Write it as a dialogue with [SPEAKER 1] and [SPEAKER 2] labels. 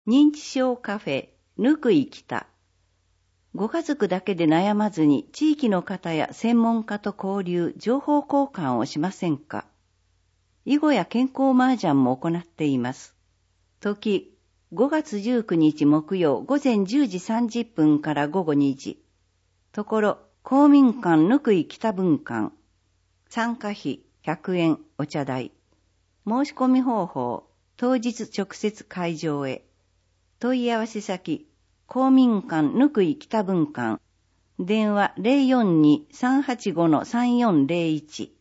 [SPEAKER 1] 認知症カフェ、ぬくい北。ご家族だけで悩まずに地域の方や専門家と交流、情報交換をしませんか。囲碁や健康麻雀も行っています。時、5月19日木曜午前10時30分から午後2時。ところ、公民館ぬくい北分館。参加費100円お茶代。申し込み方法、当日直接会場へ。問い合わせ先、公民館ぬくい北分館。電話 042-385-3401。